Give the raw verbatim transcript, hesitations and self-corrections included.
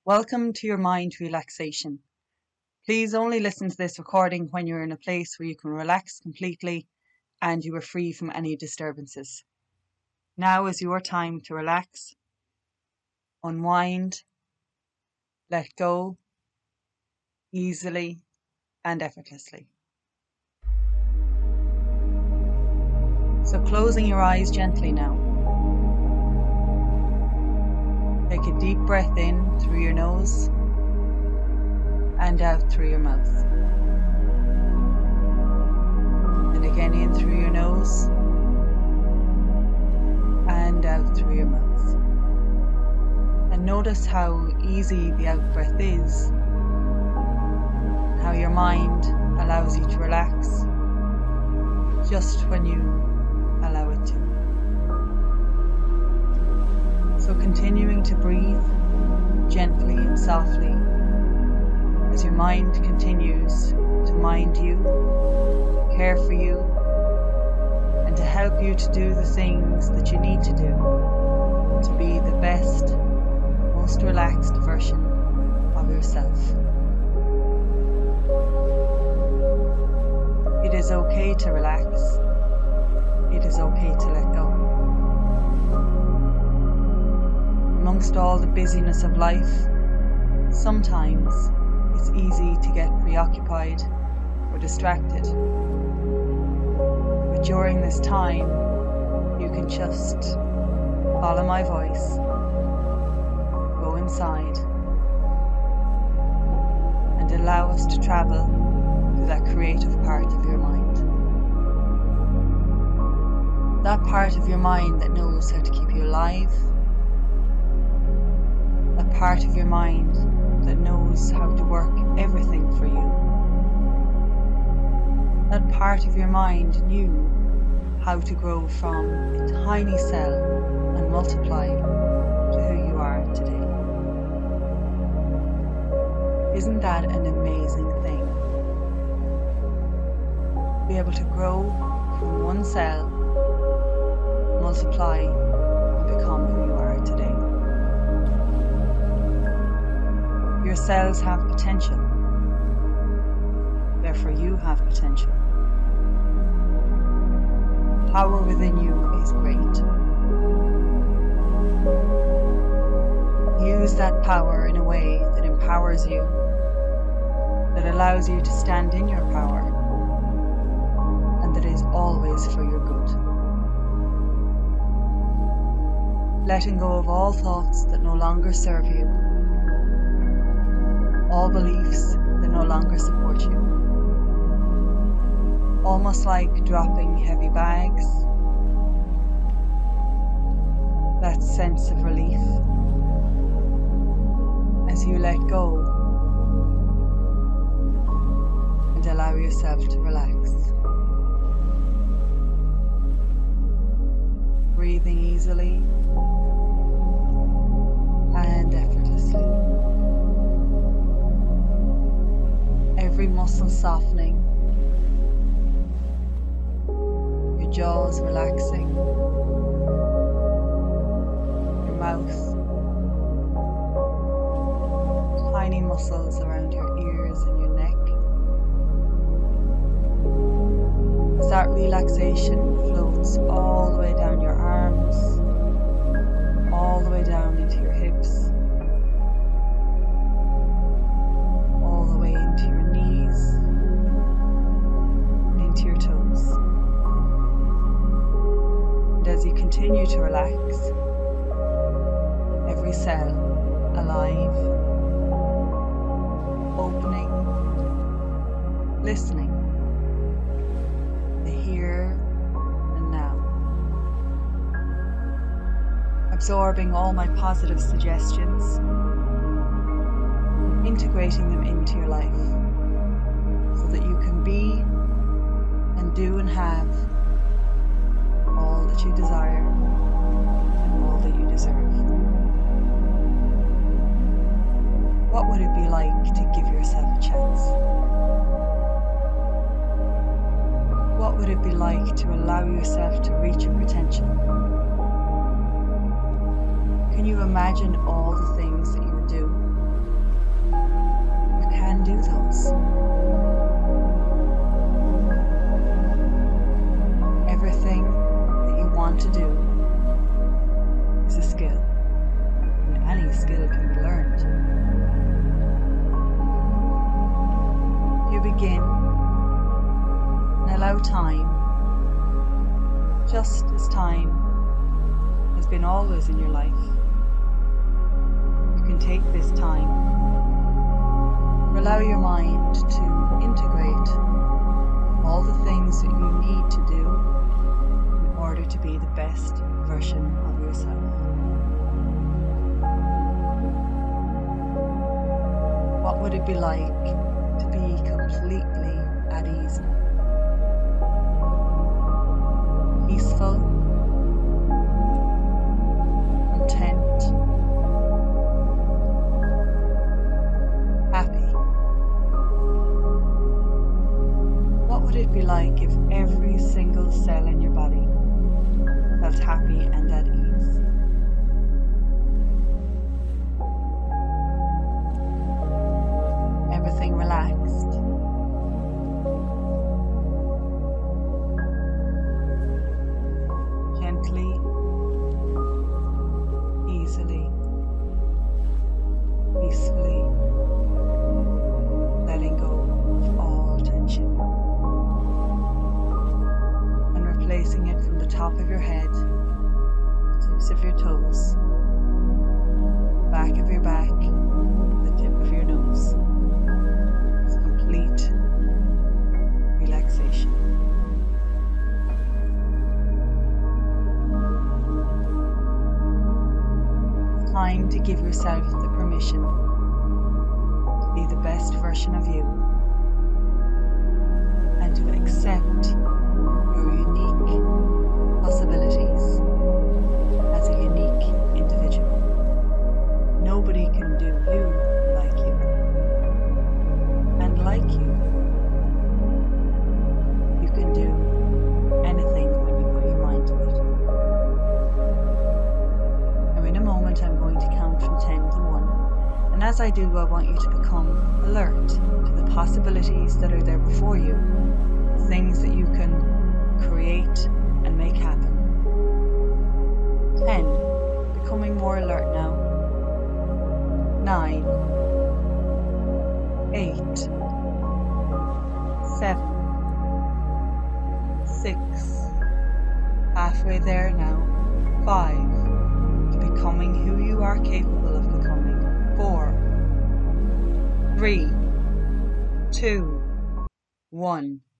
Welcome to your mind relaxation. Please only listen to this recording when you're in a place where you can relax completely and you are free from any disturbances. Now is your time to relax, unwind, let go, easily and effortlessly. So closing your eyes gently now. Take a deep breath in through your nose and out through your mouth. And again in through your nose and out through your mouth. And notice how easy the out breath is, how your mind allows you to relax just when you allow it to. So continuing to breathe gently and softly as your mind continues to mind you, care for you, and to help you to do the things that you need to do to be the best, most relaxed version of yourself. It is okay to relax. It is okay to let go. Amongst all the busyness of life, sometimes it's easy to get preoccupied or distracted. But during this time, you can just follow my voice, go inside, and allow us to travel to that creative part of your mind. That part of your mind that knows how to keep you alive. That part of your mind that knows how to work everything for you. That part of your mind knew how to grow from a tiny cell and multiply to who you are today. Isn't that an amazing thing? Be able to grow from one cell, multiply, and become who you are today. Your cells have potential, therefore you have potential. Power within you is great. Use that power in a way that empowers you, that allows you to stand in your power, and that is always for your good. Letting go of all thoughts that no longer serve you, all beliefs that no longer support you. Almost like dropping heavy bags. That sense of relief as you let go and allow yourself to relax. Breathing easily and effortlessly. Every muscle softening, your jaws relaxing, your mouth, tiny muscles around your ears and your neck. As that relaxation floats all the way down your arms, all the way down into your hips, all the way into your knees, and into your toes. And as you continue to relax, every cell alive, opening, listening, the here and now. Absorbing all my positive suggestions, integrating them into your life so that you can be and do and have all that you desire and all that you deserve. What would it be like to give yourself a chance? What would it be like to allow yourself to reach your potential? Can you imagine all the things that you would do skill can be learned. You begin and allow time, just as time has been always in your life. You can take this time, allow your mind to integrate all the things that you need to do in order to be the best version of yourself. What would it be like to be completely at ease now? Peaceful, content, happy. What would it be like if every single cell in your body felt happy and at ease? Everything relaxed. Gently, easily, peacefully, letting go of all tension and replacing it from the top of your head, tips of your toes, back of your back, the tip of your nose. It's complete relaxation. It's time to give yourself the permission to be the best version of you and to accept your unique possibilities as a unique individual. Nobody can do you like you. And like you, you can do anything when you put your mind to it. Now in a moment I'm going to count from ten to one. And as I do, I want you to become alert to the possibilities that are there before you, things that you can create and make happen. ten. Becoming more alert now. nine. eight. seven. six. Halfway there now. five. To becoming who you are capable of becoming. four. three. two. one.